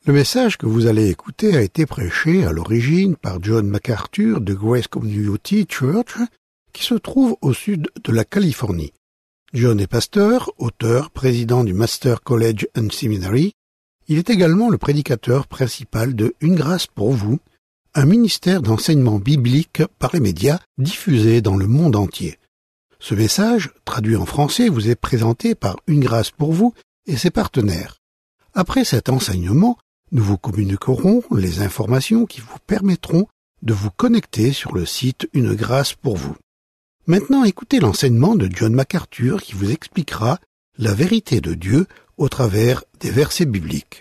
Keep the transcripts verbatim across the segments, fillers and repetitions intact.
Le message que vous allez écouter a été prêché à l'origine par John MacArthur de Grace Community Church, qui se trouve au sud de la Californie. John est pasteur, auteur, président du Master College and Seminary. Il est également le prédicateur principal de Une grâce pour vous, un ministère d'enseignement biblique par les médias diffusé dans le monde entier. Ce message, traduit en français, vous est présenté par Une grâce pour vous et ses partenaires. Après cet enseignement, nous vous communiquerons les informations qui vous permettront de vous connecter sur le site Une grâce pour vous. Maintenant, écoutez l'enseignement de John MacArthur qui vous expliquera la vérité de Dieu au travers des versets bibliques.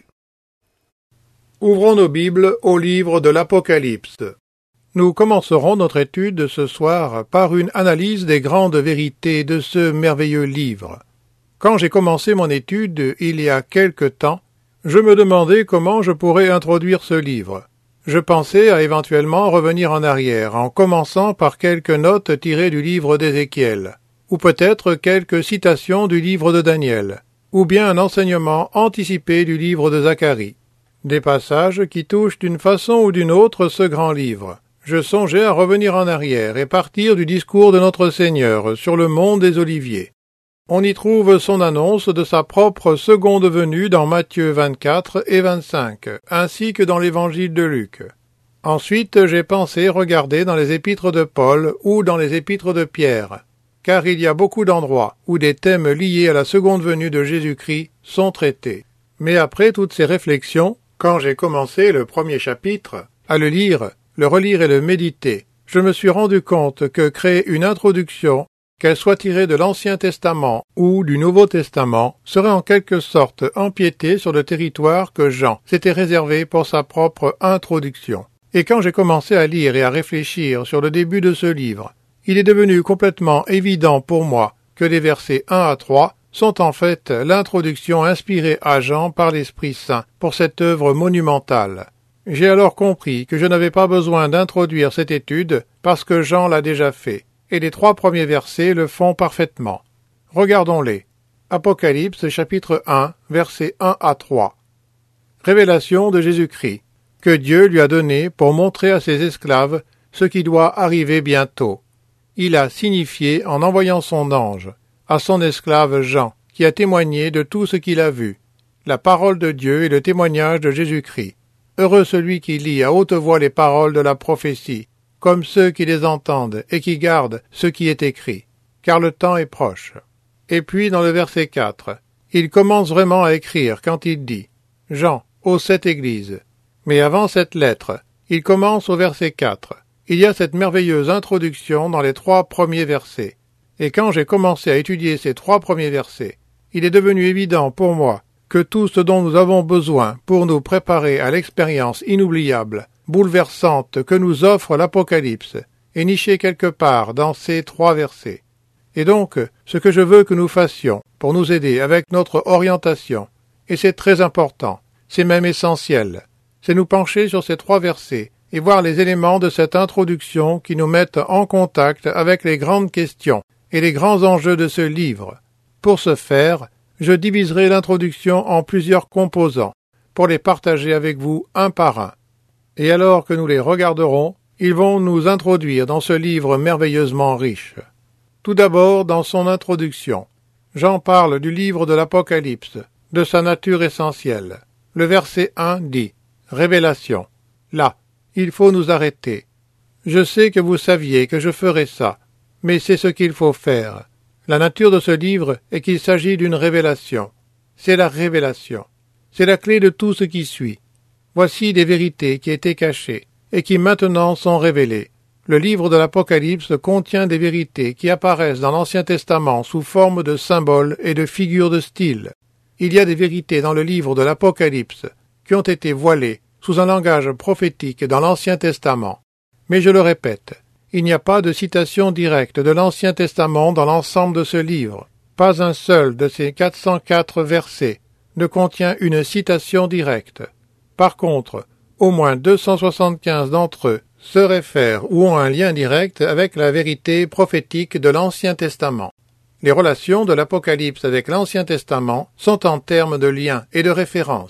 Ouvrons nos Bibles au livre de l'Apocalypse. Nous commencerons notre étude ce soir par une analyse des grandes vérités de ce merveilleux livre. Quand j'ai commencé mon étude il y a quelque temps, je me demandais comment je pourrais introduire ce livre. Je pensais à éventuellement revenir en arrière, en commençant par quelques notes tirées du livre d'Ézéchiel, ou peut-être quelques citations du livre de Daniel, ou bien un enseignement anticipé du livre de Zacharie. Des passages qui touchent d'une façon ou d'une autre ce grand livre. Je songeais à revenir en arrière et partir du discours de notre Seigneur sur le mont des Oliviers. On y trouve son annonce de sa propre seconde venue dans Matthieu vingt-quatre et vingt-cinq, ainsi que dans l'évangile de Luc. Ensuite, j'ai pensé regarder dans les épîtres de Paul ou dans les épîtres de Pierre, car il y a beaucoup d'endroits où des thèmes liés à la seconde venue de Jésus-Christ sont traités. Mais après toutes ces réflexions, quand j'ai commencé le premier chapitre, à le lire, le relire et le méditer, je me suis rendu compte que créer une introduction, qu'elle soit tirée de l'Ancien Testament ou du Nouveau Testament, serait en quelque sorte empiéter sur le territoire que Jean s'était réservé pour sa propre introduction. Et quand j'ai commencé à lire et à réfléchir sur le début de ce livre, il est devenu complètement évident pour moi que les versets un à trois sont en fait l'introduction inspirée à Jean par l'Esprit Saint pour cette œuvre monumentale. J'ai alors compris que je n'avais pas besoin d'introduire cette étude parce que Jean l'a déjà fait. Et les trois premiers versets le font parfaitement. Regardons-les. Apocalypse chapitre un, versets un à trois. Révélation de Jésus-Christ, que Dieu lui a donné pour montrer à ses esclaves ce qui doit arriver bientôt. Il a signifié en envoyant son ange à son esclave Jean, qui a témoigné de tout ce qu'il a vu, la parole de Dieu et le témoignage de Jésus-Christ. Heureux celui qui lit à haute voix les paroles de la prophétie, comme ceux qui les entendent et qui gardent ce qui est écrit, car le temps est proche. Et puis dans le verset quatre, il commence vraiment à écrire quand il dit « Jean, aux sept églises ». Mais avant cette lettre, il commence au verset quatre. Il y a cette merveilleuse introduction dans les trois premiers versets. Et quand j'ai commencé à étudier ces trois premiers versets, il est devenu évident pour moi que tout ce dont nous avons besoin pour nous préparer à l'expérience inoubliable, bouleversante que nous offre l'Apocalypse est niché quelque part dans ces trois versets. Et donc, ce que je veux que nous fassions pour nous aider avec notre orientation, et c'est très important, c'est même essentiel, c'est nous pencher sur ces trois versets et voir les éléments de cette introduction qui nous mettent en contact avec les grandes questions et les grands enjeux de ce livre. Pour ce faire, je diviserai l'introduction en plusieurs composants pour les partager avec vous un par un. Et alors que nous les regarderons, ils vont nous introduire dans ce livre merveilleusement riche. Tout d'abord, dans son introduction, Jean parle du livre de l'Apocalypse, de sa nature essentielle. Le verset un dit « Révélation ». Là, il faut nous arrêter. Je sais que vous saviez que je ferais ça, mais c'est ce qu'il faut faire. La nature de ce livre est qu'il s'agit d'une révélation. C'est la révélation. C'est la clé de tout ce qui suit. Voici des vérités qui étaient cachées et qui maintenant sont révélées. Le livre de l'Apocalypse contient des vérités qui apparaissent dans l'Ancien Testament sous forme de symboles et de figures de style. Il y a des vérités dans le livre de l'Apocalypse qui ont été voilées sous un langage prophétique dans l'Ancien Testament. Mais je le répète, il n'y a pas de citation directe de l'Ancien Testament dans l'ensemble de ce livre. Pas un seul de ces quatre cent quatre versets ne contient une citation directe. Par contre, au moins deux cent soixante-quinze d'entre eux se réfèrent ou ont un lien direct avec la vérité prophétique de l'Ancien Testament. Les relations de l'Apocalypse avec l'Ancien Testament sont en termes de liens et de références.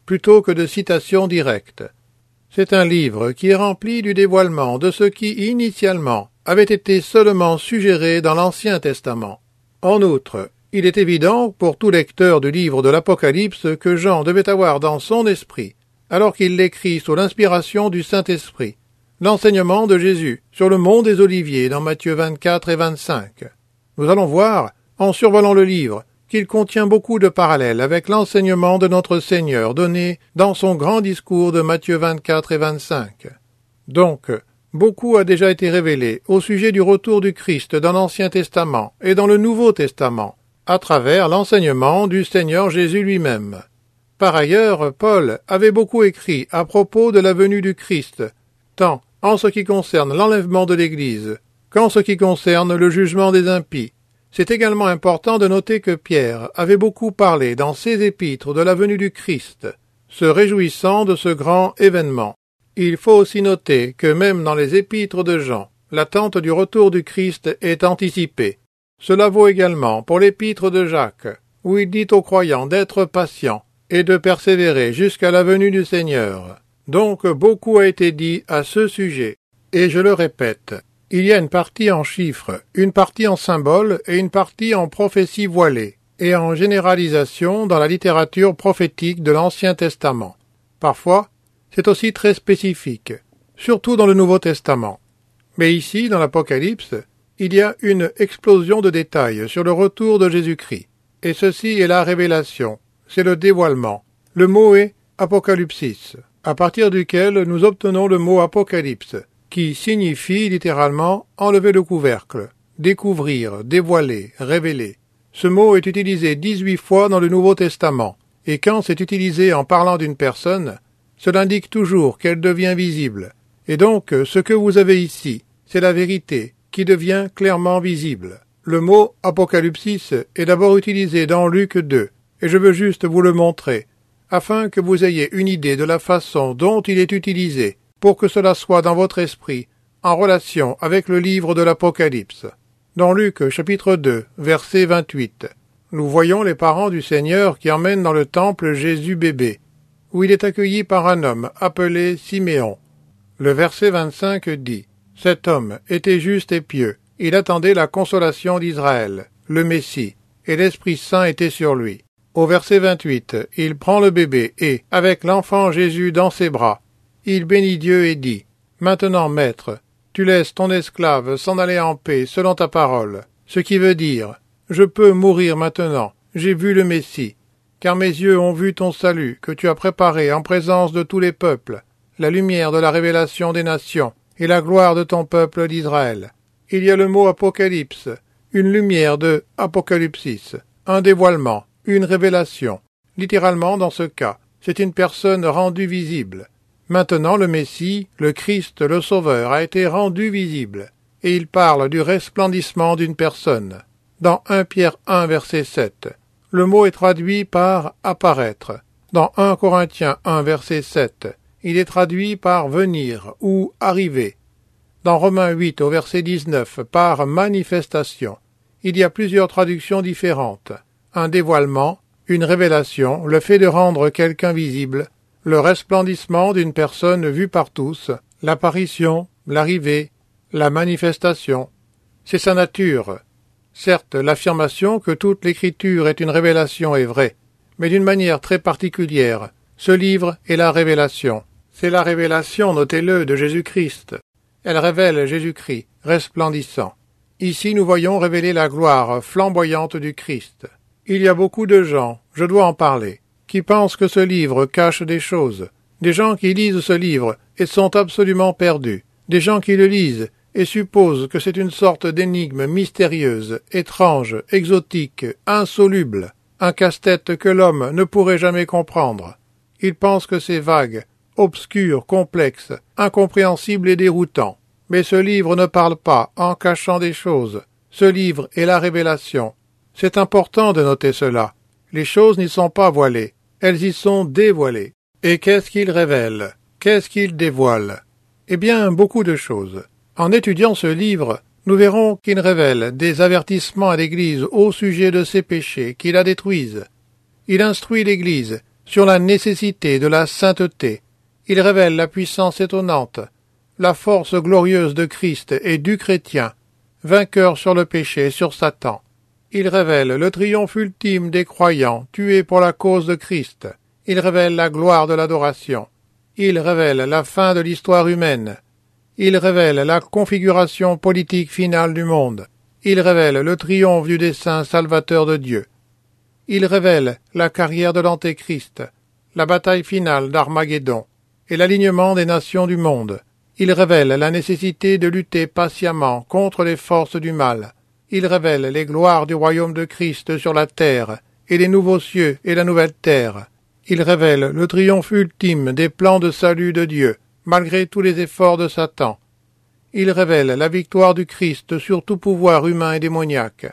plutôt que de citations directes. C'est un livre qui est rempli du dévoilement de ce qui, initialement, avait été seulement suggéré dans l'Ancien Testament. En outre, il est évident pour tout lecteur du livre de l'Apocalypse que Jean devait avoir dans son esprit, alors qu'il l'écrit sous l'inspiration du Saint-Esprit, l'enseignement de Jésus sur le mont des Oliviers dans Matthieu vingt-quatre et vingt-cinq. Nous allons voir, en survolant le livre, qu'il contient beaucoup de parallèles avec l'enseignement de notre Seigneur donné dans son grand discours de Matthieu vingt-quatre et vingt-cinq. Donc, beaucoup a déjà été révélé au sujet du retour du Christ dans l'Ancien Testament et dans le Nouveau Testament, à travers l'enseignement du Seigneur Jésus lui-même. Par ailleurs, Paul avait beaucoup écrit à propos de la venue du Christ, tant en ce qui concerne l'enlèvement de l'Église qu'en ce qui concerne le jugement des impies. C'est également important de noter que Pierre avait beaucoup parlé dans ses épîtres de la venue du Christ, se réjouissant de ce grand événement. Il faut aussi noter que même dans les épîtres de Jean, l'attente du retour du Christ est anticipée. Cela vaut également pour l'épître de Jacques, où il dit aux croyants d'être patients et de persévérer jusqu'à la venue du Seigneur. Donc beaucoup a été dit à ce sujet, et je le répète, il y a une partie en chiffres, une partie en symboles et une partie en prophétie voilée, et en généralisation dans la littérature prophétique de l'Ancien Testament. Parfois, c'est aussi très spécifique, surtout dans le Nouveau Testament. Mais ici, dans l'Apocalypse, il y a une explosion de détails sur le retour de Jésus-Christ. Et ceci est la révélation, c'est le dévoilement. Le mot est apocalypsis, à partir duquel nous obtenons le mot apocalypse, qui signifie littéralement enlever le couvercle, découvrir, dévoiler, révéler. Ce mot est utilisé dix-huit fois dans le Nouveau Testament, et quand c'est utilisé en parlant d'une personne, cela indique toujours qu'elle devient visible. Et donc, ce que vous avez ici, c'est la vérité, qui devient clairement visible. Le mot apocalypsis est d'abord utilisé dans Luc deux, et je veux juste vous le montrer, afin que vous ayez une idée de la façon dont il est utilisé, pour que cela soit dans votre esprit, en relation avec le livre de l'Apocalypse. Dans Luc chapitre deux, verset vingt-huit, nous voyons les parents du Seigneur qui emmènent dans le temple Jésus bébé, où il est accueilli par un homme appelé Siméon. Le verset vingt-cinq dit « Cet homme était juste et pieux, il attendait la consolation d'Israël, le Messie, et l'Esprit Saint était sur lui. » Au verset vingt-huit, il prend le bébé et, avec l'enfant Jésus dans ses bras, il bénit Dieu et dit « Maintenant, Maître, tu laisses ton esclave s'en aller en paix selon ta parole, ce qui veut dire « Je peux mourir maintenant, j'ai vu le Messie, car mes yeux ont vu ton salut que tu as préparé en présence de tous les peuples, la lumière de la révélation des nations et la gloire de ton peuple d'Israël. » Il y a le mot apocalypse, une lumière de apocalypsis, un dévoilement, une révélation. Littéralement, dans ce cas, c'est une personne rendue visible. Maintenant, le Messie, le Christ, le Sauveur, a été rendu visible, et il parle du resplendissement d'une personne. Dans un Pierre un, verset sept, le mot est traduit par « apparaître ». Dans un Corinthiens un, verset sept, il est traduit par « venir » ou « arriver ». Dans Romains huit, au verset dix-neuf, par « manifestation ». Il y a plusieurs traductions différentes. Un dévoilement, une révélation, le fait de rendre quelqu'un visible, le resplendissement d'une personne vue par tous, l'apparition, l'arrivée, la manifestation. C'est sa nature. Certes, l'affirmation que toute l'écriture est une révélation est vraie, mais d'une manière très particulière. Ce livre est la révélation. C'est la révélation, notez-le, de Jésus-Christ. Elle révèle Jésus-Christ, resplendissant. Ici, nous voyons révéler la gloire flamboyante du Christ. Il y a beaucoup de gens, je dois en parler, qui pensent que ce livre cache des choses. Des gens qui lisent ce livre et sont absolument perdus. Des gens qui le lisent et supposent que c'est une sorte d'énigme mystérieuse, étrange, exotique, insoluble, un casse-tête que l'homme ne pourrait jamais comprendre. Ils pensent que c'est vague, obscur, complexe, incompréhensible et déroutant. Mais ce livre ne parle pas en cachant des choses. Ce livre est la révélation. C'est important de noter cela. Les choses n'y sont pas voilées, elles y sont dévoilées. Et qu'est-ce qu'il révèle? Qu'est-ce qu'il dévoile? Eh bien, beaucoup de choses. En étudiant ce livre, nous verrons qu'il révèle des avertissements à l'Église au sujet de ses péchés qui la détruisent. Il instruit l'Église sur la nécessité de la sainteté. Il révèle la puissance étonnante, la force glorieuse de Christ et du chrétien, vainqueur sur le péché et sur Satan. Il révèle le triomphe ultime des croyants tués pour la cause de Christ. Il révèle la gloire de l'adoration. Il révèle la fin de l'histoire humaine. Il révèle la configuration politique finale du monde. Il révèle le triomphe du dessein salvateur de Dieu. Il révèle la carrière de l'Antéchrist, la bataille finale d'Armageddon et l'alignement des nations du monde. Il révèle la nécessité de lutter patiemment contre les forces du mal. Il révèle les gloires du royaume de Christ sur la terre et les nouveaux cieux et la nouvelle terre. Il révèle le triomphe ultime des plans de salut de Dieu, malgré tous les efforts de Satan. Il révèle la victoire du Christ sur tout pouvoir humain et démoniaque.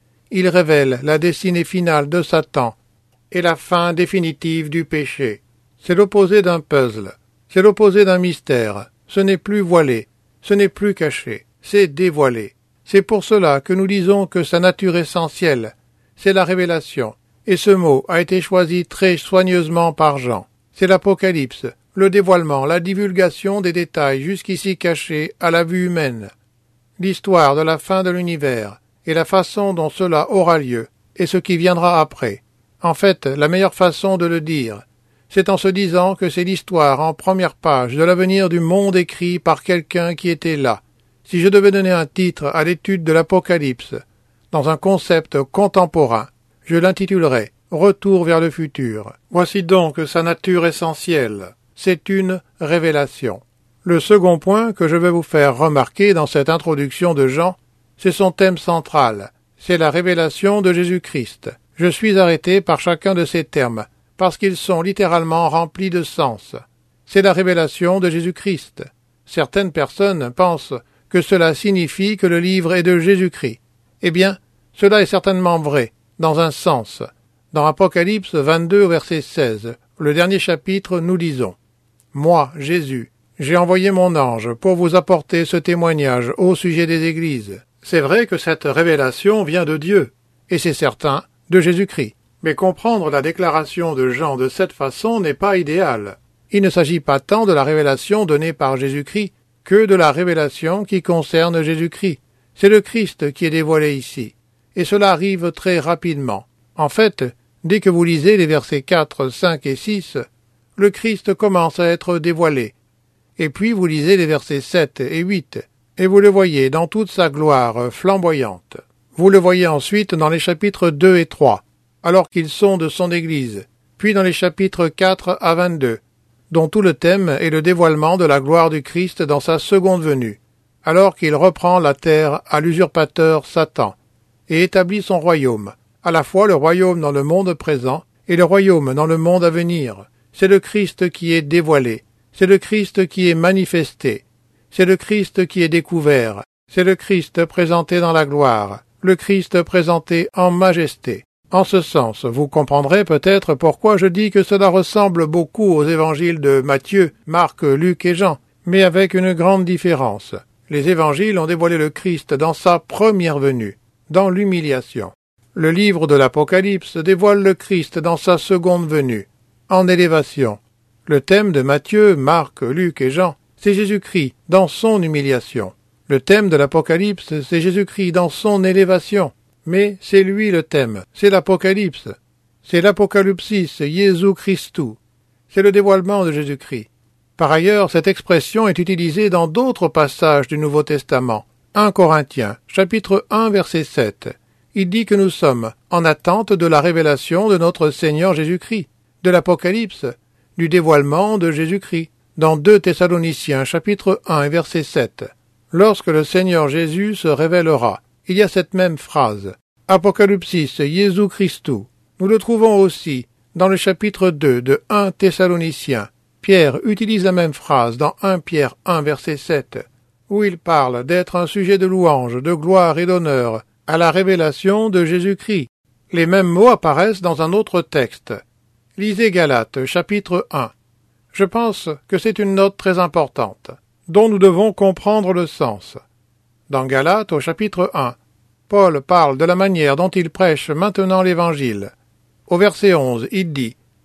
Il révèle la destinée finale de Satan et la fin définitive du péché. C'est l'opposé d'un puzzle, c'est l'opposé d'un mystère. Ce n'est plus voilé, ce n'est plus caché, c'est dévoilé. C'est pour cela que nous disons que sa nature essentielle, c'est la révélation, et ce mot a été choisi très soigneusement par Jean. C'est l'Apocalypse, le dévoilement, la divulgation des détails jusqu'ici cachés à la vue humaine. L'histoire de la fin de l'univers, et la façon dont cela aura lieu, et ce qui viendra après. En fait, la meilleure façon de le dire, c'est en se disant que c'est l'histoire en première page de l'avenir du monde écrit par quelqu'un qui était là. Si je devais donner un titre à l'étude de l'Apocalypse, dans un concept contemporain, je l'intitulerais « Retour vers le futur ». Voici donc sa nature essentielle. C'est une révélation. Le second point que je vais vous faire remarquer dans cette introduction de Jean, c'est son thème central. C'est la révélation de Jésus-Christ. Je suis arrêté par chacun de ces termes, parce qu'ils sont littéralement remplis de sens. C'est la révélation de Jésus-Christ. Certaines personnes pensent que cela signifie que le livre est de Jésus-Christ. Eh bien, cela est certainement vrai, dans un sens. Dans Apocalypse vingt-deux, verset seize, le dernier chapitre, nous lisons « Moi, Jésus, j'ai envoyé mon ange pour vous apporter ce témoignage au sujet des églises. » C'est vrai que cette révélation vient de Dieu, et c'est certain, de Jésus-Christ. Mais comprendre la déclaration de Jean de cette façon n'est pas idéal. Il ne s'agit pas tant de la révélation donnée par Jésus-Christ que de la révélation qui concerne Jésus-Christ. C'est le Christ qui est dévoilé ici, et cela arrive très rapidement. En fait, dès que vous lisez les versets quatre, cinq et six, le Christ commence à être dévoilé. Et puis vous lisez les versets sept et huit, et vous le voyez dans toute sa gloire flamboyante. Vous le voyez ensuite dans les chapitres deux et trois. Alors qu'ils sont de son Église, puis dans les chapitres quatre à vingt-deux, dont tout le thème est le dévoilement de la gloire du Christ dans sa seconde venue, alors qu'il reprend la terre à l'usurpateur Satan, et établit son royaume, à la fois le royaume dans le monde présent et le royaume dans le monde à venir. C'est le Christ qui est dévoilé, c'est le Christ qui est manifesté, c'est le Christ qui est découvert, c'est le Christ présenté dans la gloire, le Christ présenté en majesté. En ce sens, vous comprendrez peut-être pourquoi je dis que cela ressemble beaucoup aux évangiles de Matthieu, Marc, Luc et Jean, mais avec une grande différence. Les évangiles ont dévoilé le Christ dans sa première venue, dans l'humiliation. Le livre de l'Apocalypse dévoile le Christ dans sa seconde venue, en élévation. Le thème de Matthieu, Marc, Luc et Jean, c'est Jésus-Christ dans son humiliation. Le thème de l'Apocalypse, c'est Jésus-Christ dans son élévation. Mais c'est lui le thème, c'est l'Apocalypse, c'est l'Apocalypsis Jésus Christou, c'est le dévoilement de Jésus-Christ. Par ailleurs, cette expression est utilisée dans d'autres passages du Nouveau Testament. un Corinthiens, chapitre un, verset sept. Il dit que nous sommes en attente de la révélation de notre Seigneur Jésus-Christ, de l'Apocalypse, du dévoilement de Jésus-Christ. Dans deux Thessaloniciens, chapitre un, verset sept. Lorsque le Seigneur Jésus se révélera, il y a cette même phrase, Apocalypsis Jésus Christou. Nous le trouvons aussi dans le chapitre deux de un Thessaloniciens. Pierre utilise la même phrase dans un Pierre un, verset sept, où il parle d'être un sujet de louange, de gloire et d'honneur à la révélation de Jésus-Christ. Les mêmes mots apparaissent dans un autre texte. Lisez Galates, chapitre un. Je pense que c'est une note très importante, dont nous devons comprendre le sens. Dans Galates, au chapitre un, Paul parle de la manière dont il prêche maintenant l'Évangile. Au verset onze, il dit «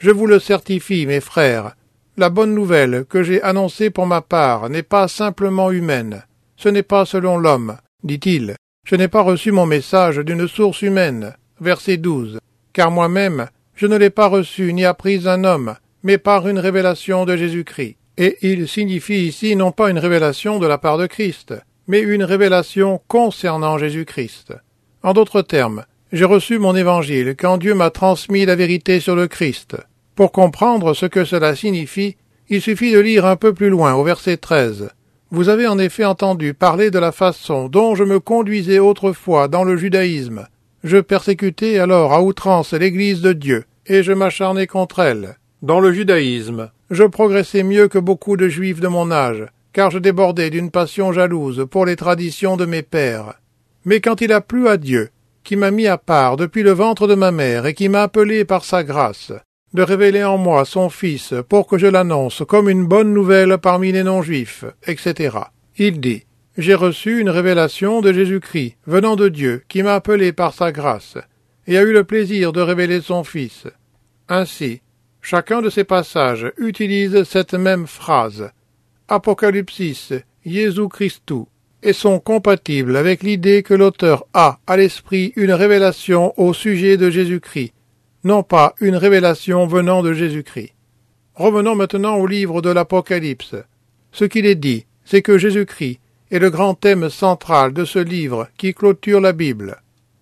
Je vous le certifie, mes frères, la bonne nouvelle que j'ai annoncée pour ma part n'est pas simplement humaine. Ce n'est pas selon l'homme, dit-il. Je n'ai pas reçu mon message d'une source humaine. Verset douze. Car moi-même, je ne l'ai pas reçu ni appris d'un homme, mais par une révélation de Jésus-Christ. Et il signifie ici non pas une révélation de la part de Christ, mais une révélation concernant Jésus-Christ. En d'autres termes, j'ai reçu mon évangile quand Dieu m'a transmis la vérité sur le Christ. Pour comprendre ce que cela signifie, il suffit de lire un peu plus loin au verset treize. Vous avez en effet entendu parler de la façon dont je me conduisais autrefois dans le judaïsme. Je persécutais alors à outrance l'Église de Dieu, et je m'acharnais contre elle. Dans le judaïsme, je progressais mieux que beaucoup de juifs de mon âge, car je débordais d'une passion jalouse pour les traditions de mes pères. Mais quand il a plu à Dieu, qui m'a mis à part depuis le ventre de ma mère et qui m'a appelé par sa grâce, de révéler en moi son Fils pour que je l'annonce comme une bonne nouvelle parmi les non-juifs, et cetera. Il dit, « J'ai reçu une révélation de Jésus-Christ, venant de Dieu, qui m'a appelé par sa grâce, et a eu le plaisir de révéler son Fils. » Ainsi, chacun de ces passages utilise cette même phrase, « Apocalypsis, Jésus Christou », et sont compatibles avec l'idée que l'auteur a à l'esprit une révélation au sujet de Jésus-Christ, non pas une révélation venant de Jésus-Christ. Revenons maintenant au livre de l'Apocalypse. Ce qu'il est dit, c'est que Jésus-Christ est le grand thème central de ce livre qui clôture la Bible.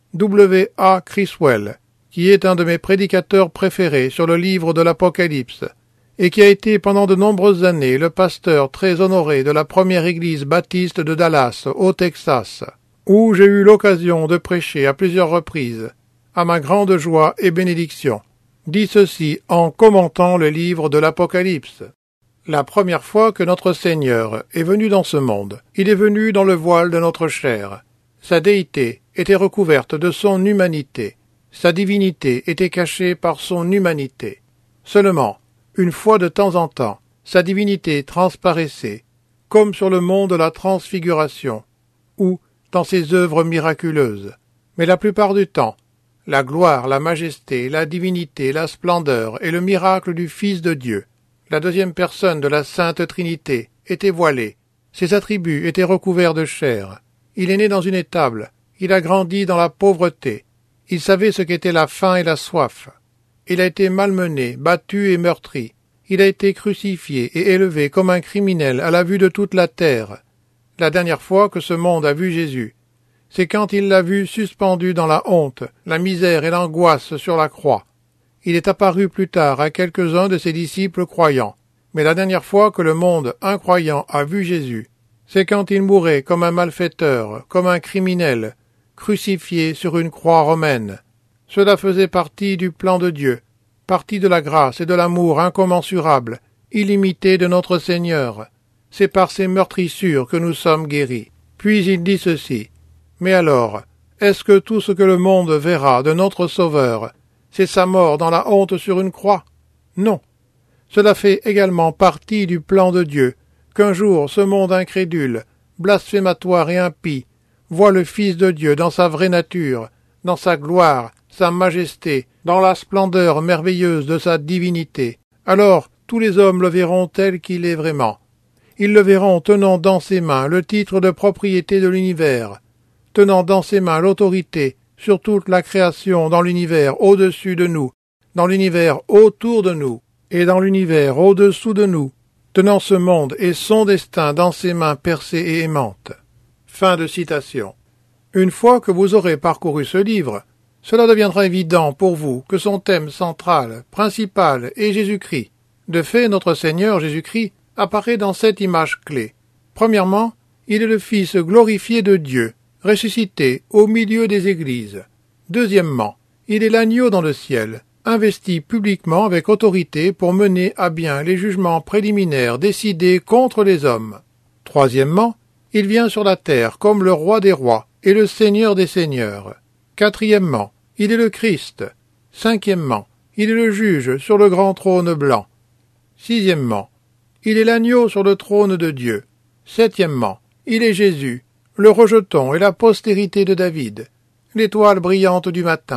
W A Criswell, qui est un de mes prédicateurs préférés sur le livre de l'Apocalypse, et qui a été pendant de nombreuses années le pasteur très honoré de la première église baptiste de Dallas, au Texas, où j'ai eu l'occasion de prêcher à plusieurs reprises, à ma grande joie et bénédiction, dit ceci en commentant le livre de l'Apocalypse. La première fois que notre Seigneur est venu dans ce monde, il est venu dans le voile de notre chair. Sa déité était recouverte de son humanité. Sa divinité était cachée par son humanité. Seulement, une fois de temps en temps, sa divinité transparaissait, comme sur le mont de la Transfiguration, ou dans ses œuvres miraculeuses. Mais la plupart du temps, la gloire, la majesté, la divinité, la splendeur et le miracle du Fils de Dieu, la deuxième personne de la Sainte Trinité, étaient voilés. Ses attributs étaient recouverts de chair. Il est né dans une étable. Il a grandi dans la pauvreté. Il savait ce qu'était la faim et la soif. Il a été malmené, battu et meurtri. Il a été crucifié et élevé comme un criminel à la vue de toute la terre. La dernière fois que ce monde a vu Jésus, c'est quand il l'a vu suspendu dans la honte, la misère et l'angoisse sur la croix. Il est apparu plus tard à quelques-uns de ses disciples croyants, mais la dernière fois que le monde incroyant a vu Jésus, c'est quand il mourait comme un malfaiteur, comme un criminel, crucifié sur une croix romaine. Cela faisait partie du plan de Dieu, partie de la grâce et de l'amour incommensurable, illimité de notre Seigneur. C'est par ces meurtrissures que nous sommes guéris. Puis il dit ceci. Mais alors, est-ce que tout ce que le monde verra de notre Sauveur, c'est sa mort dans la honte sur une croix? Non. Cela fait également partie du plan de Dieu, qu'un jour ce monde incrédule, blasphématoire et impie, voit le Fils de Dieu dans sa vraie nature, dans sa gloire, sa majesté, dans la splendeur merveilleuse de sa divinité. Alors tous les hommes le verront tel qu'il est vraiment. Ils le verront tenant dans ses mains le titre de propriété de l'univers, tenant dans ses mains l'autorité sur toute la création dans l'univers au-dessus de nous, dans l'univers autour de nous, et dans l'univers au-dessous de nous, tenant ce monde et son destin dans ses mains percées et aimantes. Fin de citation. Une fois que vous aurez parcouru ce livre, cela deviendra évident pour vous que son thème central, principal, est Jésus-Christ. De fait, notre Seigneur Jésus-Christ apparaît dans cette image clé. Premièrement, il est le Fils glorifié de Dieu, ressuscité au milieu des églises. Deuxièmement, il est l'agneau dans le ciel, investi publiquement avec autorité pour mener à bien les jugements préliminaires décidés contre les hommes. Troisièmement, il vient sur la terre comme le roi des rois et le seigneur des seigneurs. Quatrièmement, il est le Christ. Cinquièmement, il est le juge sur le grand trône blanc. Sixièmement, il est l'agneau sur le trône de Dieu. Septièmement, il est Jésus, le rejeton et la postérité de David, l'étoile brillante du matin.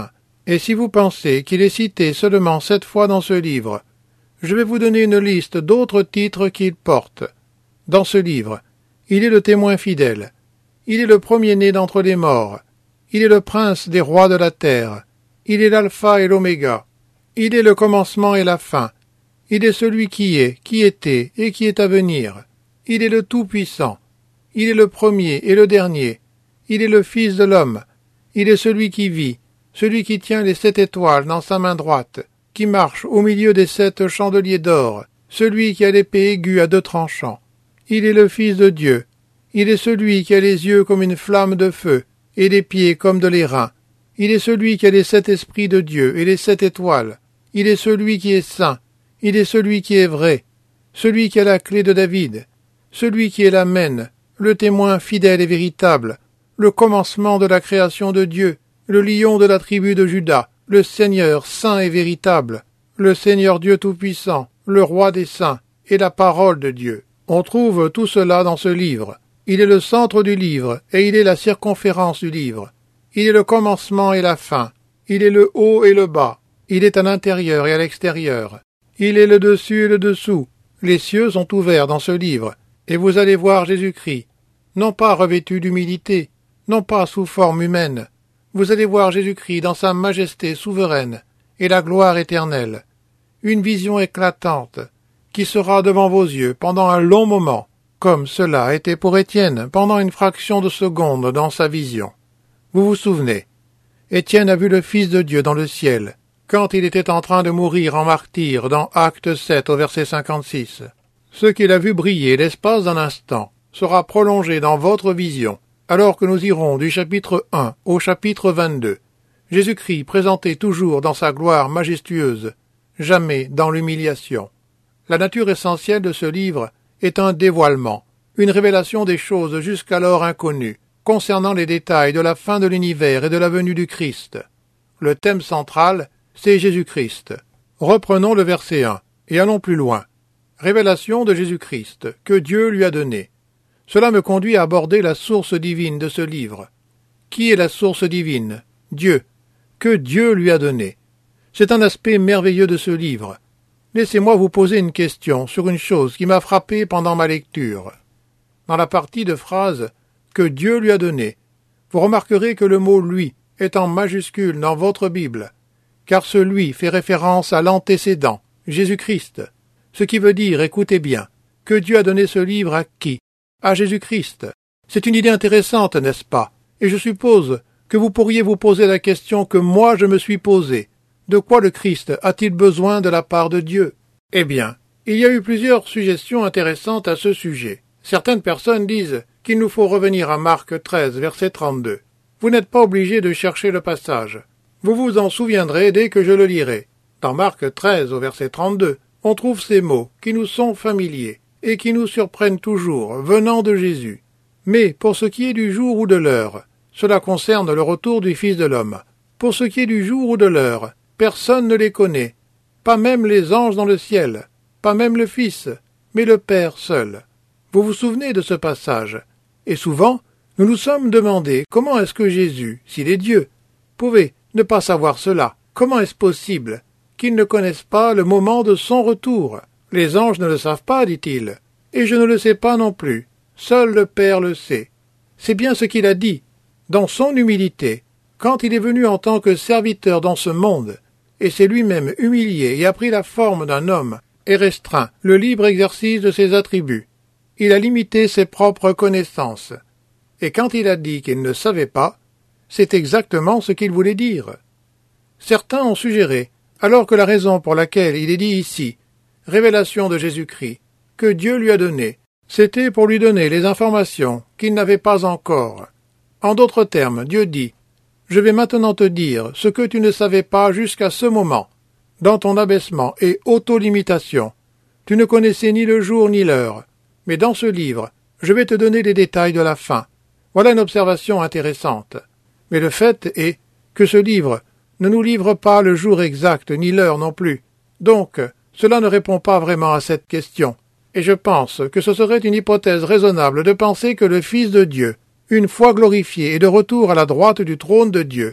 Et si vous pensez qu'il est cité seulement sept fois dans ce livre, je vais vous donner une liste d'autres titres qu'il porte. Dans ce livre, il est le témoin fidèle, il est le premier-né d'entre les morts, il est le prince des rois de la terre, il est l'alpha et l'oméga, il est le commencement et la fin, il est celui qui est, qui était et qui est à venir, il est le Tout-Puissant, il est le premier et le dernier, il est le Fils de l'homme, il est celui qui vit, celui qui tient les sept étoiles dans sa main droite, qui marche au milieu des sept chandeliers d'or, celui qui a l'épée aiguë à deux tranchants. Il est le Fils de Dieu. Il est celui qui a les yeux comme une flamme de feu, et les pieds comme de l'airain. Il est celui qui a les sept esprits de Dieu et les sept étoiles. Il est celui qui est saint. Il est celui qui est vrai. Celui qui a la clé de David. Celui qui est l'Amen, le témoin fidèle et véritable, le commencement de la création de Dieu, le lion de la tribu de Juda, le Seigneur saint et véritable, le Seigneur Dieu Tout-Puissant, le Roi des saints, et la parole de Dieu. On trouve tout cela dans ce livre. Il est le centre du livre, et il est la circonférence du livre. Il est le commencement et la fin. Il est le haut et le bas. Il est à l'intérieur et à l'extérieur. Il est le dessus et le dessous. Les cieux sont ouverts dans ce livre, et vous allez voir Jésus-Christ, non pas revêtu d'humilité, non pas sous forme humaine. Vous allez voir Jésus-Christ dans sa majesté souveraine et la gloire éternelle. Une vision éclatante qui sera devant vos yeux pendant un long moment, comme cela était pour Étienne pendant une fraction de seconde dans sa vision. Vous vous souvenez, Étienne a vu le Fils de Dieu dans le ciel, quand il était en train de mourir en martyr dans Acte sept au verset cinquante-six. Ce qu'il a vu briller l'espace d'un instant sera prolongé dans votre vision, alors que nous irons du chapitre un au chapitre vingt-deux. Jésus-Christ présenté toujours dans sa gloire majestueuse, jamais dans l'humiliation. La nature essentielle de ce livre est un dévoilement, une révélation des choses jusqu'alors inconnues, concernant les détails de la fin de l'univers et de la venue du Christ. Le thème central, c'est Jésus-Christ. Reprenons le verset un, et allons plus loin. Révélation de Jésus-Christ, que Dieu lui a donnée. Cela me conduit à aborder la source divine de ce livre. Qui est la source divine? Dieu. Que Dieu lui a donné. C'est un aspect merveilleux de ce livre. Laissez-moi vous poser une question sur une chose qui m'a frappé pendant ma lecture. Dans la partie de phrase « que Dieu lui a donné », vous remarquerez que le mot « lui » est en majuscule dans votre Bible, car ce « lui » fait référence à l'antécédent, Jésus-Christ. Ce qui veut dire, écoutez bien, que Dieu a donné ce livre à qui? À Jésus-Christ. C'est une idée intéressante, n'est-ce pas? Et je suppose que vous pourriez vous poser la question que moi je me suis posée. De quoi le Christ a-t-il besoin de la part de Dieu? Eh bien, il y a eu plusieurs suggestions intéressantes à ce sujet. Certaines personnes disent qu'il nous faut revenir à Marc treize, verset trente-deux. Vous n'êtes pas obligé de chercher le passage. Vous vous en souviendrez dès que je le lirai. Dans Marc treize, au verset trente-deux, on trouve ces mots qui nous sont familiers et qui nous surprennent toujours, venant de Jésus. Mais pour ce qui est du jour ou de l'heure, cela concerne le retour du Fils de l'homme. Pour ce qui est du jour ou de l'heure, personne ne les connaît, pas même les anges dans le ciel, pas même le Fils, mais le Père seul. Vous vous souvenez de ce passage? Et souvent, nous nous sommes demandé comment est-ce que Jésus, s'il est Dieu, pouvait ne pas savoir cela. Comment est-ce possible qu'il ne connaisse pas le moment de son retour? Les anges ne le savent pas, dit-il, et je ne le sais pas non plus. Seul le Père le sait. C'est bien ce qu'il a dit, dans son humilité, quand il est venu en tant que serviteur dans ce monde, et s'est lui-même humilié et a pris la forme d'un homme, et restreint le libre exercice de ses attributs. Il a limité ses propres connaissances. Et quand il a dit qu'il ne savait pas, c'est exactement ce qu'il voulait dire. Certains ont suggéré, alors que la raison pour laquelle il est dit ici, révélation de Jésus-Christ, que Dieu lui a donnée, c'était pour lui donner les informations qu'il n'avait pas encore. En d'autres termes, Dieu dit, « Je vais maintenant te dire ce que tu ne savais pas jusqu'à ce moment. Dans ton abaissement et auto-limitation, tu ne connaissais ni le jour ni l'heure, mais dans ce livre, je vais te donner les détails de la fin. » Voilà une observation intéressante. Mais le fait est que ce livre ne nous livre pas le jour exact ni l'heure non plus. Donc, cela ne répond pas vraiment à cette question. Et je pense que ce serait une hypothèse raisonnable de penser que le Fils de Dieu, une fois glorifié et de retour à la droite du trône de Dieu,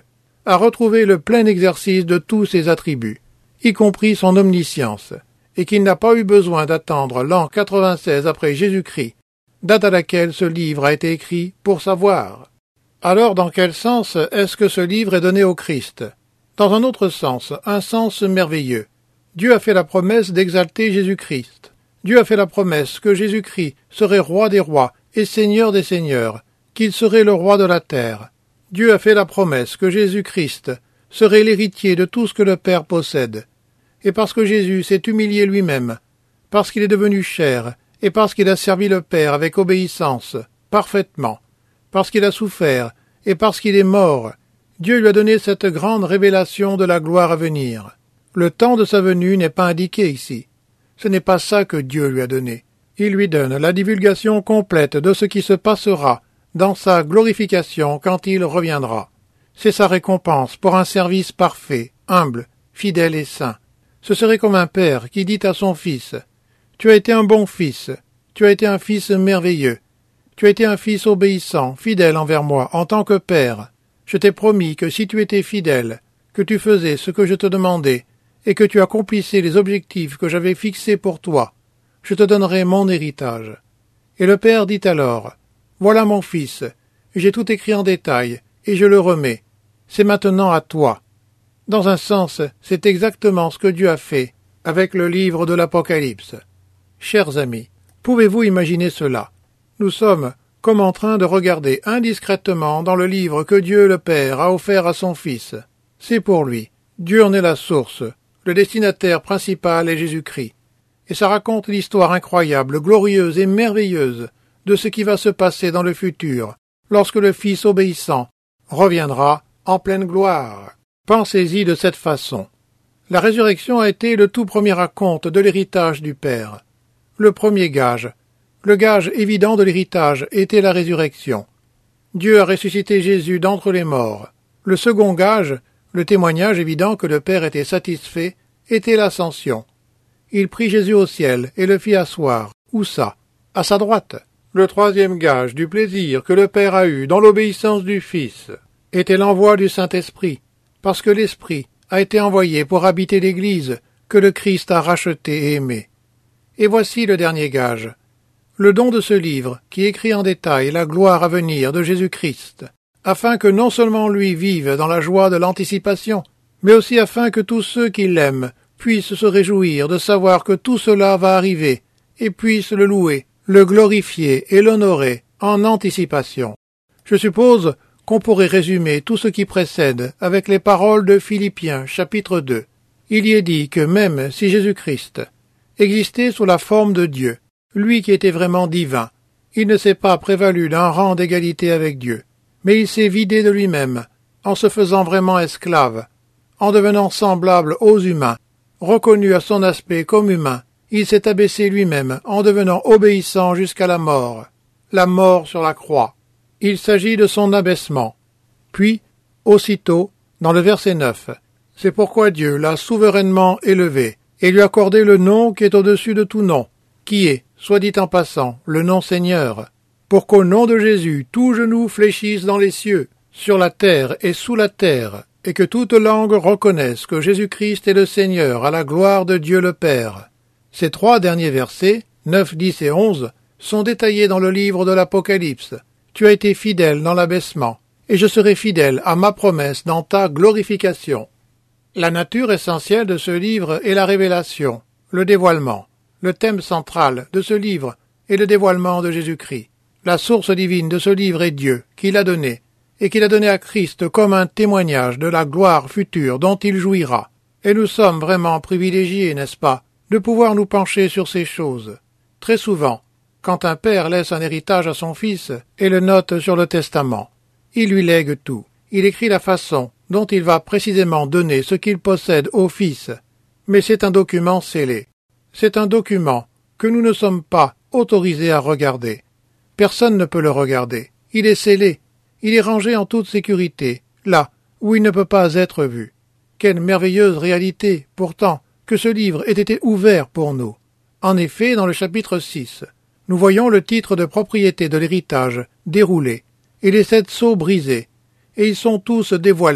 a retrouvé le plein exercice de tous ses attributs, y compris son omniscience, et qu'il n'a pas eu besoin d'attendre l'an quatre-vingt-seize après Jésus-Christ, date à laquelle ce livre a été écrit, pour savoir. Alors dans quel sens est-ce que ce livre est donné au Christ? Dans un autre sens, un sens merveilleux. Dieu a fait la promesse d'exalter Jésus-Christ. Dieu a fait la promesse que Jésus-Christ serait roi des rois et seigneur des seigneurs, qu'il serait le roi de la terre. Dieu a fait la promesse que Jésus-Christ serait l'héritier de tout ce que le Père possède. Et parce que Jésus s'est humilié lui-même, parce qu'il est devenu chair, et parce qu'il a servi le Père avec obéissance, parfaitement, parce qu'il a souffert, et parce qu'il est mort, Dieu lui a donné cette grande révélation de la gloire à venir. Le temps de sa venue n'est pas indiqué ici. Ce n'est pas ça que Dieu lui a donné. Il lui donne la divulgation complète de ce qui se passera dans sa glorification quand il reviendra. C'est sa récompense pour un service parfait, humble, fidèle et saint. Ce serait comme un père qui dit à son fils « Tu as été un bon fils, tu as été un fils merveilleux, tu as été un fils obéissant, fidèle envers moi en tant que père. Je t'ai promis que si tu étais fidèle, que tu faisais ce que je te demandais, et que tu accomplissais les objectifs que j'avais fixés pour toi, je te donnerai mon héritage. » Et le père dit alors « Voilà mon fils, j'ai tout écrit en détail, et je le remets. C'est maintenant à toi. » Dans un sens, c'est exactement ce que Dieu a fait avec le livre de l'Apocalypse. Chers amis, pouvez-vous imaginer cela? Nous sommes comme en train de regarder indiscrètement dans le livre que Dieu le Père a offert à son Fils. C'est pour lui. Dieu en est la source. Le destinataire principal est Jésus-Christ. Et ça raconte l'histoire incroyable, glorieuse et merveilleuse de ce qui va se passer dans le futur, lorsque le Fils obéissant reviendra en pleine gloire. Pensez-y de cette façon. La résurrection a été le tout premier raconte de l'héritage du Père. Le premier gage, le gage évident de l'héritage était la résurrection. Dieu a ressuscité Jésus d'entre les morts. Le second gage, le témoignage évident que le Père était satisfait, était l'ascension. Il prit Jésus au ciel et le fit asseoir. Où ça? À sa droite. Le troisième gage du plaisir que le Père a eu dans l'obéissance du Fils était l'envoi du Saint-Esprit, parce que l'Esprit a été envoyé pour habiter l'Église que le Christ a rachetée et aimée. Et voici le dernier gage, le don de ce livre qui écrit en détail la gloire à venir de Jésus-Christ, afin que non seulement lui vive dans la joie de l'anticipation, mais aussi afin que tous ceux qui l'aiment puissent se réjouir de savoir que tout cela va arriver, et puissent le louer, le glorifier et l'honorer en anticipation. Je suppose qu'on pourrait résumer tout ce qui précède avec les paroles de Philippiens chapitre deux. Il y est dit que même si Jésus-Christ existait sous la forme de Dieu, lui qui était vraiment divin, il ne s'est pas prévalu d'un rang d'égalité avec Dieu, mais il s'est vidé de lui-même, en se faisant vraiment esclave, en devenant semblable aux humains, reconnu à son aspect comme humain, il s'est abaissé lui-même en devenant obéissant jusqu'à la mort, la mort sur la croix. Il s'agit de son abaissement. Puis, aussitôt, dans le verset neuf, c'est pourquoi Dieu l'a souverainement élevé et lui a accordé le nom qui est au-dessus de tout nom, qui est, soit dit en passant, le nom Seigneur, pour qu'au nom de Jésus tout genou fléchisse dans les cieux, sur la terre et sous la terre, et que toute langue reconnaisse que Jésus-Christ est le Seigneur à la gloire de Dieu le Père. Ces trois derniers versets, neuf, dix et onze, sont détaillés dans le livre de l'Apocalypse. Tu as été fidèle dans l'abaissement, et je serai fidèle à ma promesse dans ta glorification. La nature essentielle de ce livre est la révélation, le dévoilement. Le thème central de ce livre est le dévoilement de Jésus-Christ. La source divine de ce livre est Dieu, qui l'a donné, et qui l'a donné à Christ comme un témoignage de la gloire future dont il jouira. Et nous sommes vraiment privilégiés, n'est-ce pas, de pouvoir nous pencher sur ces choses. Très souvent, quand un père laisse un héritage à son fils et le note sur le testament, il lui lègue tout. Il écrit la façon dont il va précisément donner ce qu'il possède au fils. Mais c'est un document scellé. C'est un document que nous ne sommes pas autorisés à regarder. Personne ne peut le regarder. Il est scellé. Il est rangé en toute sécurité, là où il ne peut pas être vu. Quelle merveilleuse réalité, pourtant, que ce livre ait été ouvert pour nous. En effet, dans le chapitre six, nous voyons le titre de propriété de l'héritage déroulé, et les sept sceaux brisés, et ils sont tous dévoilés,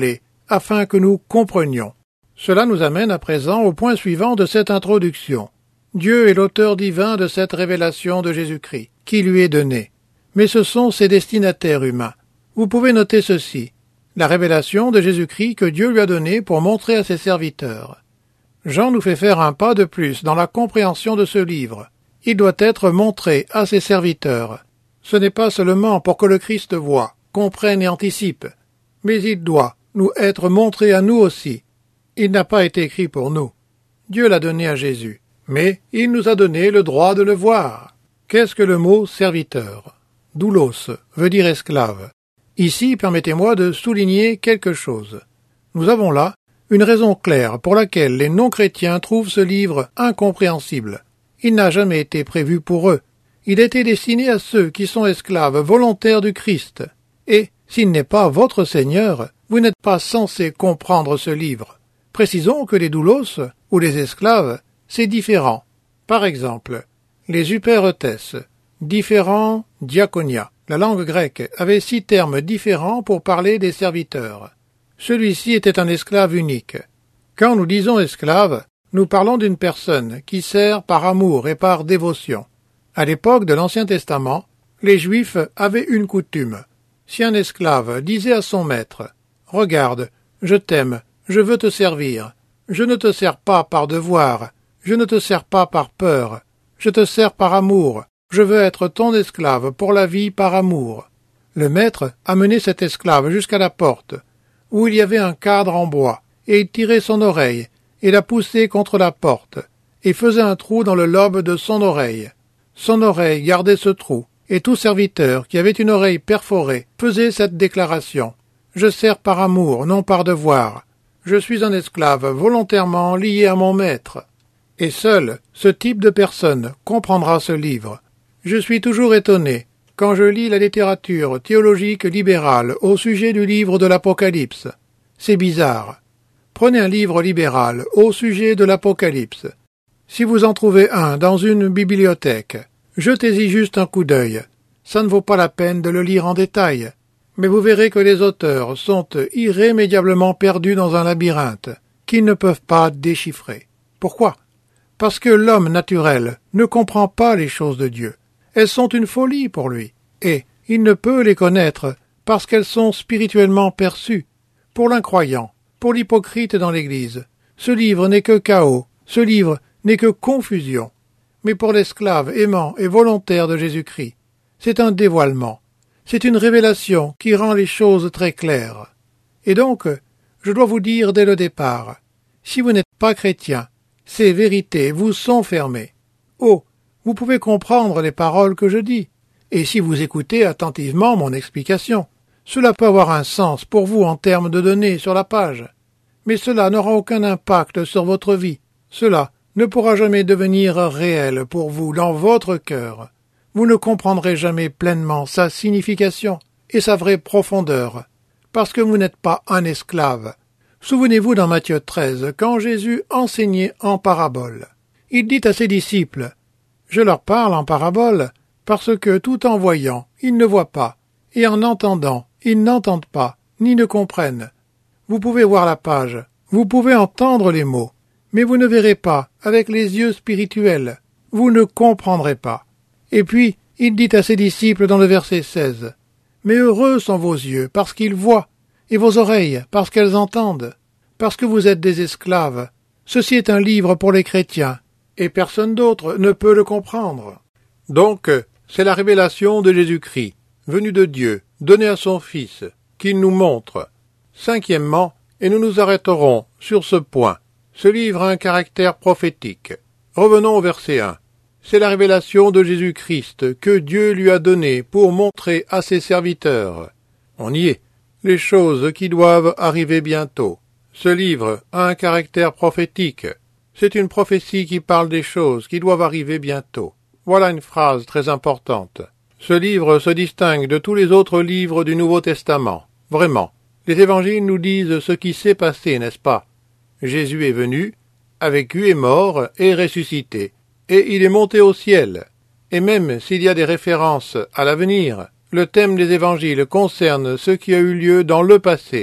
afin que nous comprenions. Cela nous amène à présent au point suivant de cette introduction. Dieu est l'auteur divin de cette révélation de Jésus-Christ, qui lui est donnée. Mais ce sont ses destinataires humains. Vous pouvez noter ceci. La révélation de Jésus-Christ que Dieu lui a donnée pour montrer à ses serviteurs. Jean nous fait faire un pas de plus dans la compréhension de ce livre. Il doit être montré à ses serviteurs. Ce n'est pas seulement pour que le Christ voie, comprenne et anticipe, mais il doit nous être montré à nous aussi. Il n'a pas été écrit pour nous. Dieu l'a donné à Jésus, mais il nous a donné le droit de le voir. Qu'est-ce que le mot serviteur? Doulos veut dire esclave. Ici, permettez-moi de souligner quelque chose. Nous avons là une raison claire pour laquelle les non-chrétiens trouvent ce livre incompréhensible. Il n'a jamais été prévu pour eux. Il a été destiné à ceux qui sont esclaves volontaires du Christ. Et, s'il n'est pas votre Seigneur, vous n'êtes pas censé comprendre ce livre. Précisons que les doulos, ou les esclaves, c'est différent. Par exemple, les upéretesses, différents diaconia. La langue grecque avait six termes différents pour parler des serviteurs. Celui-ci était un esclave unique. Quand nous disons esclave, nous parlons d'une personne qui sert par amour et par dévotion. À l'époque de l'Ancien Testament, les Juifs avaient une coutume. Si un esclave disait à son maître « Regarde, je t'aime, je veux te servir, je ne te sers pas par devoir, je ne te sers pas par peur, je te sers par amour, je veux être ton esclave pour la vie par amour. » Le maître amenait cet esclave jusqu'à la porte, où il y avait un cadre en bois, et il tirait son oreille, et la poussait contre la porte, et faisait un trou dans le lobe de son oreille. Son oreille gardait ce trou, et tout serviteur qui avait une oreille perforée faisait cette déclaration. « Je sers par amour, non par devoir. Je suis un esclave volontairement lié à mon maître. » Et seul ce type de personne comprendra ce livre. Je suis toujours étonné quand je lis la littérature théologique libérale au sujet du livre de l'Apocalypse. C'est bizarre. Prenez un livre libéral au sujet de l'Apocalypse. Si vous en trouvez un dans une bibliothèque, jetez-y juste un coup d'œil. Ça ne vaut pas la peine de le lire en détail. Mais vous verrez que les auteurs sont irrémédiablement perdus dans un labyrinthe qu'ils ne peuvent pas déchiffrer. Pourquoi? Parce que l'homme naturel ne comprend pas les choses de Dieu. Elles sont une folie pour lui, et il ne peut les connaître parce qu'elles sont spirituellement perçues. Pour l'incroyant, pour l'hypocrite dans l'Église, ce livre n'est que chaos, ce livre n'est que confusion. Mais pour l'esclave aimant et volontaire de Jésus-Christ, c'est un dévoilement, c'est une révélation qui rend les choses très claires. Et donc, je dois vous dire dès le départ, si vous n'êtes pas chrétien, ces vérités vous sont fermées. Oh, vous pouvez comprendre les paroles que je dis, et si vous écoutez attentivement mon explication, cela peut avoir un sens pour vous en termes de données sur la page. Mais cela n'aura aucun impact sur votre vie. Cela ne pourra jamais devenir réel pour vous dans votre cœur. Vous ne comprendrez jamais pleinement sa signification et sa vraie profondeur, parce que vous n'êtes pas un esclave. Souvenez-vous dans Matthieu treize, quand Jésus enseignait en parabole. Il dit à ses disciples, « Je leur parle en parabole, parce que tout en voyant, ils ne voient pas, et en entendant, ils n'entendent pas, ni ne comprennent. Vous pouvez voir la page, vous pouvez entendre les mots, mais vous ne verrez pas avec les yeux spirituels, vous ne comprendrez pas. » Et puis, il dit à ses disciples dans le verset seize, « Mais heureux sont vos yeux, parce qu'ils voient, et vos oreilles, parce qu'elles entendent, parce que vous êtes des esclaves. Ceci est un livre pour les chrétiens, et personne d'autre ne peut le comprendre. » Donc, c'est la révélation de Jésus-Christ, venu de Dieu, donnée à son Fils, qu'il nous montre. Cinquièmement, et nous nous arrêterons sur ce point, ce livre a un caractère prophétique. Revenons au verset un. C'est la révélation de Jésus-Christ que Dieu lui a donnée pour montrer à ses serviteurs. On y est. Les choses qui doivent arriver bientôt. Ce livre a un caractère prophétique. C'est une prophétie qui parle des choses qui doivent arriver bientôt. Voilà une phrase très importante. Ce livre se distingue de tous les autres livres du Nouveau Testament. Vraiment. Les évangiles nous disent ce qui s'est passé, n'est-ce pas? Jésus est venu, a vécu, est mort et ressuscité. Et il est monté au ciel. Et même s'il y a des références à l'avenir, le thème des évangiles concerne ce qui a eu lieu dans le passé.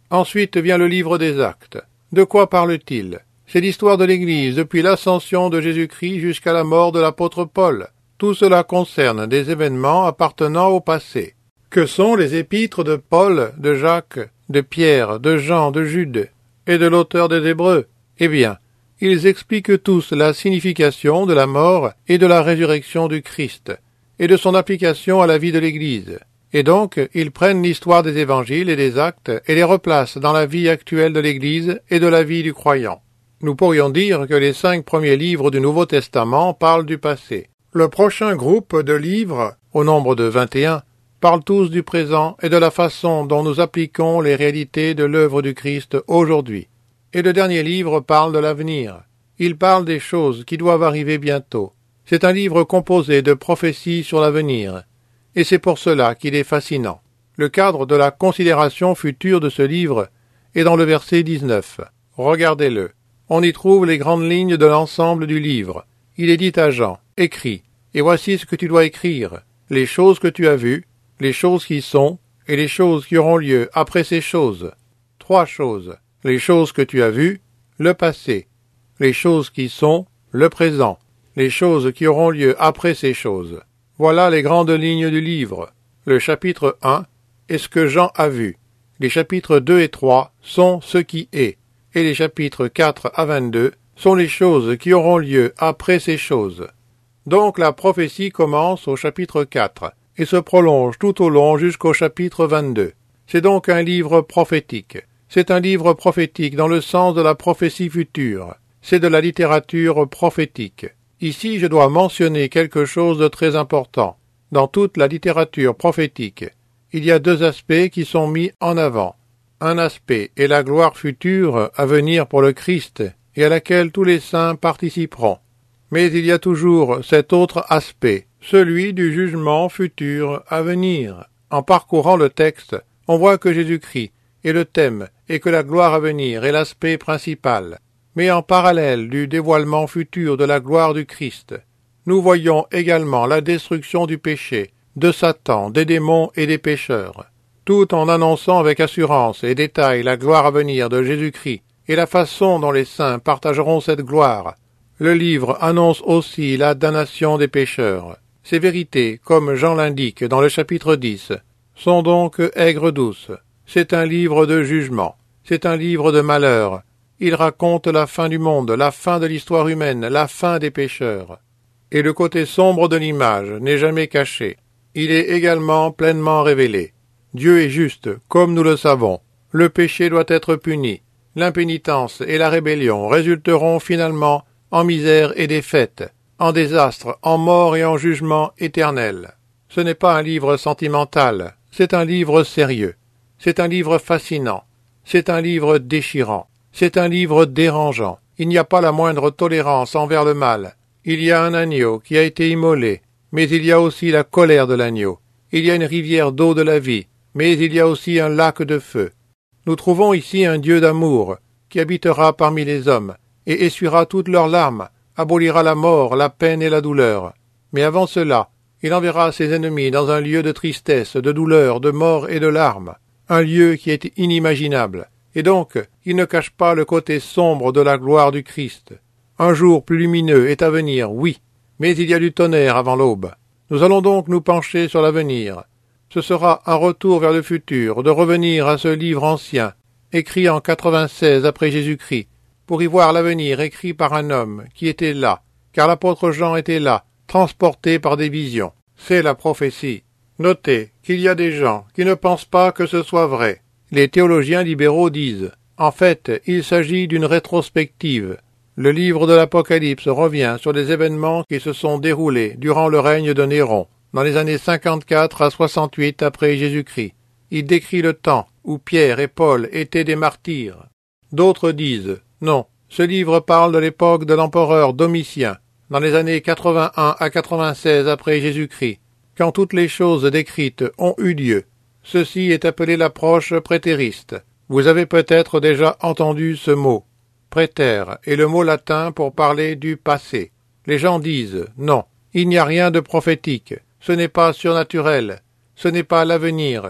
Ensuite vient le livre des Actes. De quoi parle-t-il? C'est l'histoire de l'Église depuis l'ascension de Jésus-Christ jusqu'à la mort de l'apôtre Paul. Tout cela concerne des événements appartenant au passé. Que sont les épîtres de Paul, de Jacques, de Pierre, de Jean, de Jude et de l'auteur des Hébreux? Eh bien, ils expliquent tous la signification de la mort et de la résurrection du Christ, et de son application à la vie de l'Église. Et donc, ils prennent l'histoire des évangiles et des actes et les replacent dans la vie actuelle de l'Église et de la vie du croyant. Nous pourrions dire que les cinq premiers livres du Nouveau Testament parlent du passé. Le prochain groupe de livres, au nombre de vingt et un, parlent tous du présent et de la façon dont nous appliquons les réalités de l'œuvre du Christ aujourd'hui. Et le dernier livre parle de l'avenir. Il parle des choses qui doivent arriver bientôt. C'est un livre composé de prophéties sur l'avenir, et c'est pour cela qu'il est fascinant. Le cadre de la considération future de ce livre est dans le verset dix-neuf. Regardez-le. On y trouve les grandes lignes de l'ensemble du livre. Il est dit à Jean, « Écris, et voici ce que tu dois écrire, les choses que tu as vues, les choses qui sont, et les choses qui auront lieu après ces choses. » Trois choses. Les choses que tu as vues, le passé. Les choses qui sont, le présent. Les choses qui auront lieu après ces choses. Voilà les grandes lignes du livre. Le chapitre un est ce que Jean a vu. Les chapitres deux et trois sont ce qui est. Et les chapitres quatre à vingt-deux sont les choses qui auront lieu après ces choses. Donc la prophétie commence au chapitre quatre et se prolonge tout au long jusqu'au chapitre vingt-deux. C'est donc un livre prophétique. C'est un livre prophétique dans le sens de la prophétie future. C'est de la littérature prophétique. Ici, je dois mentionner quelque chose de très important. Dans toute la littérature prophétique, il y a deux aspects qui sont mis en avant. Un aspect est la gloire future à venir pour le Christ et à laquelle tous les saints participeront. Mais il y a toujours cet autre aspect, celui du jugement futur à venir. En parcourant le texte, on voit que Jésus-Christ est le thème et que la gloire à venir est l'aspect principal. Mais en parallèle du dévoilement futur de la gloire du Christ, nous voyons également la destruction du péché, de Satan, des démons et des pécheurs, tout en annonçant avec assurance et détail la gloire à venir de Jésus-Christ et la façon dont les saints partageront cette gloire. Le livre annonce aussi la damnation des pécheurs. Ces vérités, comme Jean l'indique dans le chapitre dix, sont donc aigres douces. C'est un livre de jugement, c'est un livre de malheur. Il raconte la fin du monde, la fin de l'histoire humaine, la fin des pécheurs. Et le côté sombre de l'image n'est jamais caché. Il est également pleinement révélé. Dieu est juste, comme nous le savons. Le péché doit être puni. L'impénitence et la rébellion résulteront finalement en misère et défaite, en désastre, en mort et en jugement éternel. Ce n'est pas un livre sentimental, c'est un livre sérieux. C'est un livre fascinant. C'est un livre déchirant. C'est un livre dérangeant. Il n'y a pas la moindre tolérance envers le mal. Il y a un agneau qui a été immolé, mais il y a aussi la colère de l'agneau. Il y a une rivière d'eau de la vie, mais il y a aussi un lac de feu. Nous trouvons ici un Dieu d'amour, qui habitera parmi les hommes, et essuiera toutes leurs larmes, abolira la mort, la peine et la douleur. Mais avant cela, il enverra ses ennemis dans un lieu de tristesse, de douleur, de mort et de larmes, un lieu qui est inimaginable. Et donc, il ne cache pas le côté sombre de la gloire du Christ. Un jour plus lumineux est à venir, oui, mais il y a du tonnerre avant l'aube. Nous allons donc nous pencher sur l'avenir. Ce sera un retour vers le futur, de revenir à ce livre ancien, écrit en quatre-vingt-seize après Jésus-Christ, pour y voir l'avenir écrit par un homme qui était là, car l'apôtre Jean était là, transporté par des visions. C'est la prophétie. Notez qu'il y a des gens qui ne pensent pas que ce soit vrai. Les théologiens libéraux disent « En fait, il s'agit d'une rétrospective. Le livre de l'Apocalypse revient sur des événements qui se sont déroulés durant le règne de Néron, dans les années cinquante-quatre à soixante-huit après Jésus-Christ. Il décrit le temps où Pierre et Paul étaient des martyrs. » D'autres disent « Non, ce livre parle de l'époque de l'empereur Domitien, dans les années quatre-vingt-un à quatre-vingt-seize après Jésus-Christ, quand toutes les choses décrites ont eu lieu. Ceci est appelé l'approche prétériste. Vous avez peut-être déjà entendu ce mot. Préter est le mot latin pour parler du passé. Les gens disent « Non, il n'y a rien de prophétique. Ce n'est pas surnaturel. Ce n'est pas l'avenir.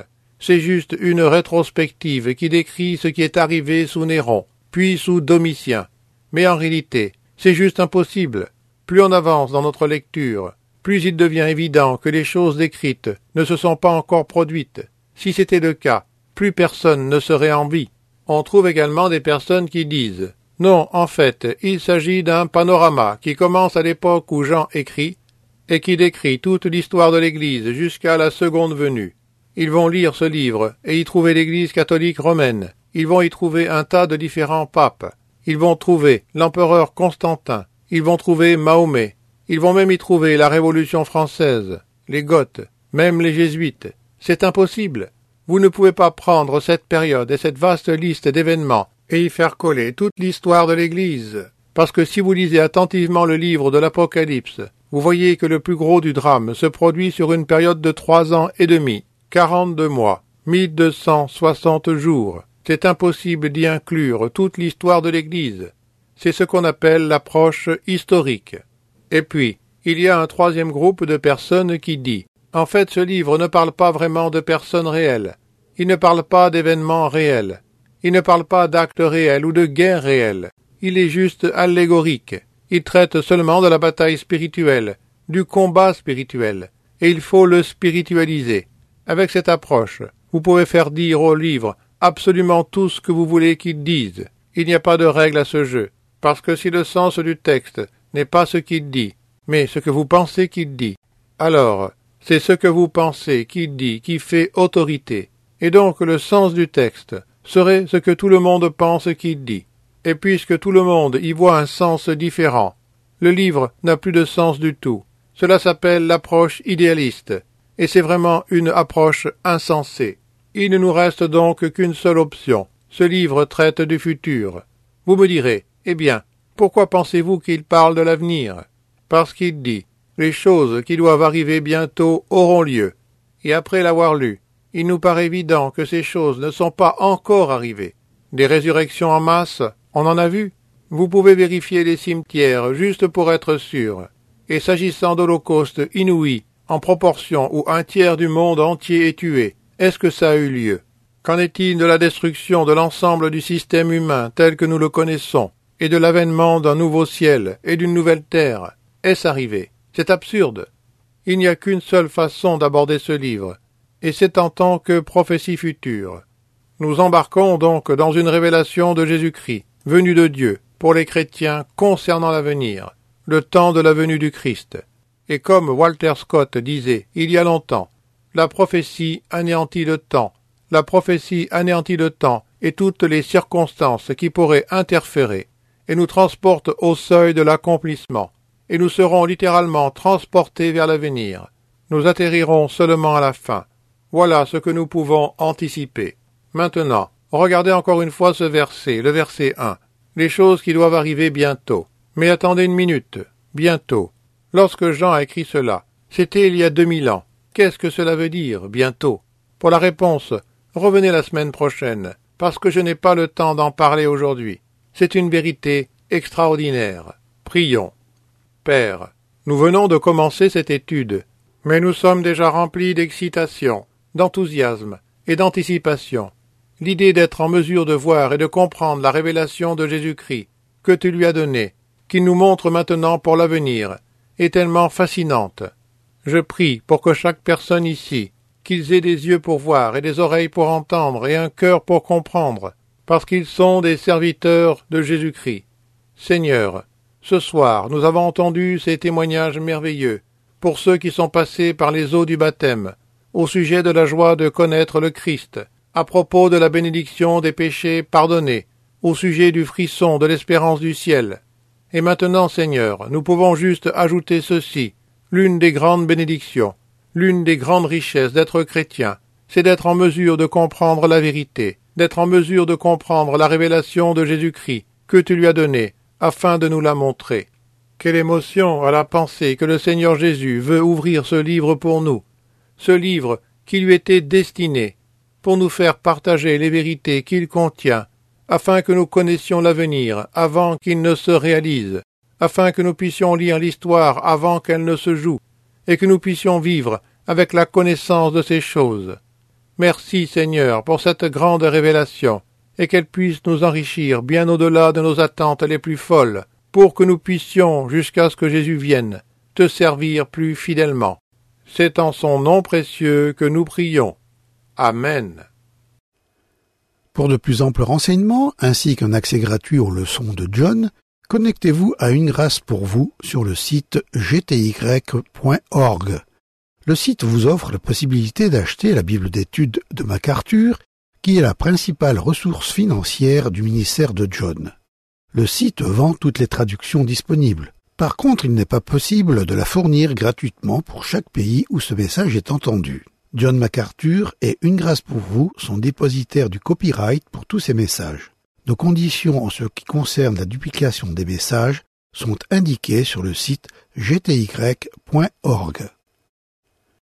C'est juste une rétrospective qui décrit ce qui est arrivé sous Néron, puis sous Domitien. Mais en réalité, c'est juste impossible. Plus on avance dans notre lecture, plus il devient évident que les choses décrites ne se sont pas encore produites. Si c'était le cas, plus personne ne serait en vie. On trouve également des personnes qui disent « Non, en fait, il s'agit d'un panorama qui commence à l'époque où Jean écrit et qui décrit toute l'histoire de l'Église jusqu'à la seconde venue. » Ils vont lire ce livre et y trouver l'Église catholique romaine. Ils vont y trouver un tas de différents papes. Ils vont trouver l'empereur Constantin. Ils vont trouver Mahomet. Ils vont même y trouver la Révolution française, les Goths, même les Jésuites. C'est impossible. Vous ne pouvez pas prendre cette période et cette vaste liste d'événements et y faire coller toute l'histoire de l'Église. Parce que si vous lisez attentivement le livre de l'Apocalypse, vous voyez que le plus gros du drame se produit sur une période de trois ans et demi. quarante-deux mois, mille deux cent soixante jours. C'est impossible d'y inclure toute l'histoire de l'Église. C'est ce qu'on appelle l'approche historique. Et puis, il y a un troisième groupe de personnes qui dit « En fait, ce livre ne parle pas vraiment de personnes réelles. Il ne parle pas d'événements réels. Il ne parle pas d'actes réels ou de guerres réelles. Il est juste allégorique. Il traite seulement de la bataille spirituelle, du combat spirituel. Et il faut le spiritualiser. Avec cette approche, vous pouvez faire dire au livre absolument tout ce que vous voulez qu'il dise. Il n'y a pas de règle à ce jeu, parce que si le sens du texte n'est pas ce qu'il dit, mais ce que vous pensez qu'il dit, alors c'est ce que vous pensez qu'il dit qui fait autorité, et donc le sens du texte serait ce que tout le monde pense qu'il dit. Et puisque tout le monde y voit un sens différent, le livre n'a plus de sens du tout. Cela s'appelle l'approche idéaliste. Et c'est vraiment une approche insensée. Il ne nous reste donc qu'une seule option. Ce livre traite du futur. Vous me direz, eh bien, pourquoi pensez-vous qu'il parle de l'avenir? Parce qu'il dit, les choses qui doivent arriver bientôt auront lieu. Et après l'avoir lu, il nous paraît évident que ces choses ne sont pas encore arrivées. Des résurrections en masse, on en a vu. Vous pouvez vérifier les cimetières juste pour être sûr. Et s'agissant d'holocaustes inouïs, en proportion où un tiers du monde entier est tué, est-ce que ça a eu lieu? Qu'en est-il de la destruction de l'ensemble du système humain tel que nous le connaissons, et de l'avènement d'un nouveau ciel et d'une nouvelle terre? Est-ce arrivé? C'est absurde. Il n'y a qu'une seule façon d'aborder ce livre, et c'est en tant que prophétie future. Nous embarquons donc dans une révélation de Jésus-Christ, venu de Dieu, pour les chrétiens concernant l'avenir, le temps de la venue du Christ. Et comme Walter Scott disait il y a longtemps, la prophétie anéantit le temps, la prophétie anéantit le temps et toutes les circonstances qui pourraient interférer, et nous transporte au seuil de l'accomplissement, et nous serons littéralement transportés vers l'avenir. Nous atterrirons seulement à la fin. Voilà ce que nous pouvons anticiper. Maintenant, regardez encore une fois ce verset, le verset un. Les choses qui doivent arriver bientôt. Mais attendez une minute, bientôt. Lorsque Jean a écrit cela, c'était il y a deux mille ans. Qu'est-ce que cela veut dire, bientôt? Pour la réponse, revenez la semaine prochaine, parce que je n'ai pas le temps d'en parler aujourd'hui. C'est une vérité extraordinaire. Prions. Père, nous venons de commencer cette étude, mais nous sommes déjà remplis d'excitation, d'enthousiasme et d'anticipation. L'idée d'être en mesure de voir et de comprendre la révélation de Jésus-Christ que tu lui as donnée, qu'il nous montre maintenant pour l'avenir, est tellement fascinante. Je prie pour que chaque personne ici, qu'ils aient des yeux pour voir et des oreilles pour entendre et un cœur pour comprendre, parce qu'ils sont des serviteurs de Jésus-Christ. Seigneur, ce soir, nous avons entendu ces témoignages merveilleux, pour ceux qui sont passés par les eaux du baptême, au sujet de la joie de connaître le Christ, à propos de la bénédiction des péchés pardonnés, au sujet du frisson de l'espérance du ciel. Et maintenant, Seigneur, nous pouvons juste ajouter ceci, l'une des grandes bénédictions, l'une des grandes richesses d'être chrétien, c'est d'être en mesure de comprendre la vérité, d'être en mesure de comprendre la révélation de Jésus-Christ que tu lui as donnée, afin de nous la montrer. Quelle émotion à la pensée que le Seigneur Jésus veut ouvrir ce livre pour nous, ce livre qui lui était destiné, pour nous faire partager les vérités qu'il contient, afin que nous connaissions l'avenir avant qu'il ne se réalise, afin que nous puissions lire l'histoire avant qu'elle ne se joue, et que nous puissions vivre avec la connaissance de ces choses. Merci Seigneur pour cette grande révélation, et qu'elle puisse nous enrichir bien au-delà de nos attentes les plus folles, pour que nous puissions, jusqu'à ce que Jésus vienne, te servir plus fidèlement. C'est en son nom précieux que nous prions. Amen. Pour de plus amples renseignements, ainsi qu'un accès gratuit aux leçons de John, connectez-vous à Une Grâce pour vous sur le site g t y point org. Le site vous offre la possibilité d'acheter la Bible d'études de MacArthur, qui est la principale ressource financière du ministère de John. Le site vend toutes les traductions disponibles. Par contre, il n'est pas possible de la fournir gratuitement pour chaque pays où ce message est entendu. John MacArthur et Une Grâce pour vous sont dépositaires du copyright pour tous ces messages. Nos conditions en ce qui concerne la duplication des messages sont indiquées sur le site g t y point org.